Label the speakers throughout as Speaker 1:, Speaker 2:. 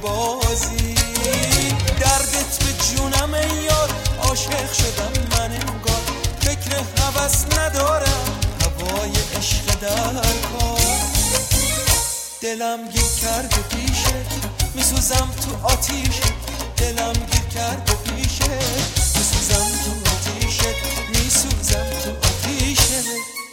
Speaker 1: بازی. دردت به جونم ای یار، عاشق شدم من انگار، فکر هوس ندارم، هوای عشق در کار. دلم گیر کرده پیشت، میسوزم تو آتیشت، دلم گیر کرده پیشت، میسوزم تو آتیشت، میسوزم تو آتیشت.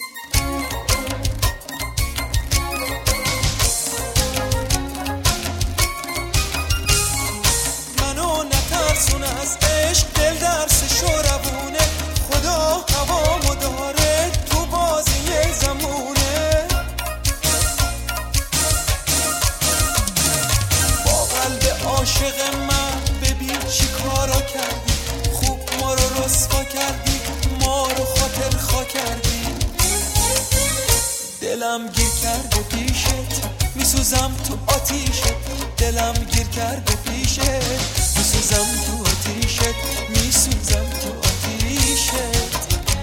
Speaker 1: منو نترسون از عشق، دل درسش و روونه، خدا هوامو داره تو بازی زمونه. با قلب عاشق من ببین چی کارا کردی، خوب ما رو رسوا کردی، ما رو خاطر خوا کردی. دلم گیر کرده پیشت، میسوزم تو آتیشت، دلم گیر کرده پیشت، میسوزم تو آتیشت، میسوزم تو آتیشت.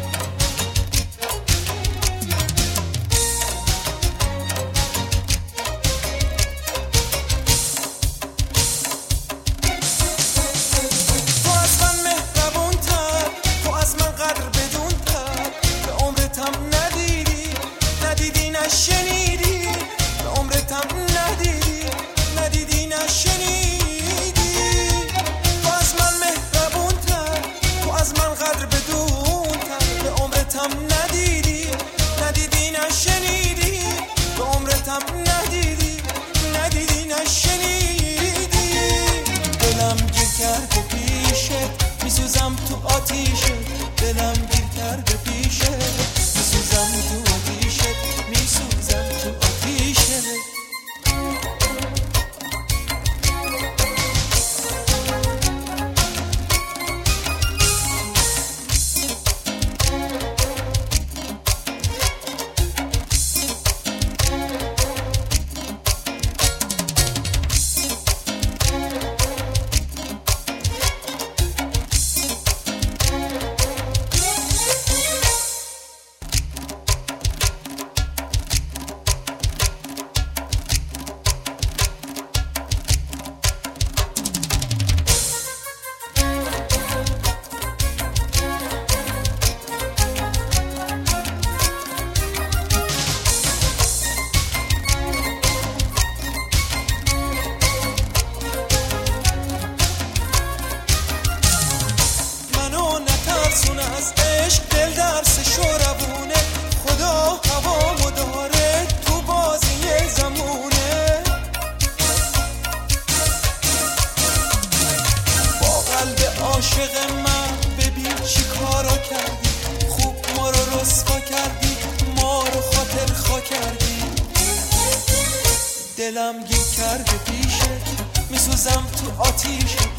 Speaker 1: تو از من مهربون تر، تو از من قدر بدون تر، به عمرتم ندیدی، ندیدی نشنیدی، به عمرتم ندیدی، ندیدی نشنیدی. تو از من مهربون تر، تو از من قدر بدون تر، به عمرتم ندیدی، ندیدی نشنیدی، به عمرتم ندیدی، ندیدی نشنیدی. دلم گیر کرده پیشت، میسوزم تو آتیشت، دلم گیر کرده پیشت، میسوزم تو آتیشت، میسوزم تو آتیشت. منو نترسون از عشق، دل درسش و روونه، خدا هوامو داره تو بازی زمونه. با قلب عاشق من ببین چی کارا کردی، خوب ما رو رسوا کردی، ما رو خاطر خوا کردی. دلم گیر کرده پیشت، میسوزم تو آتیشت،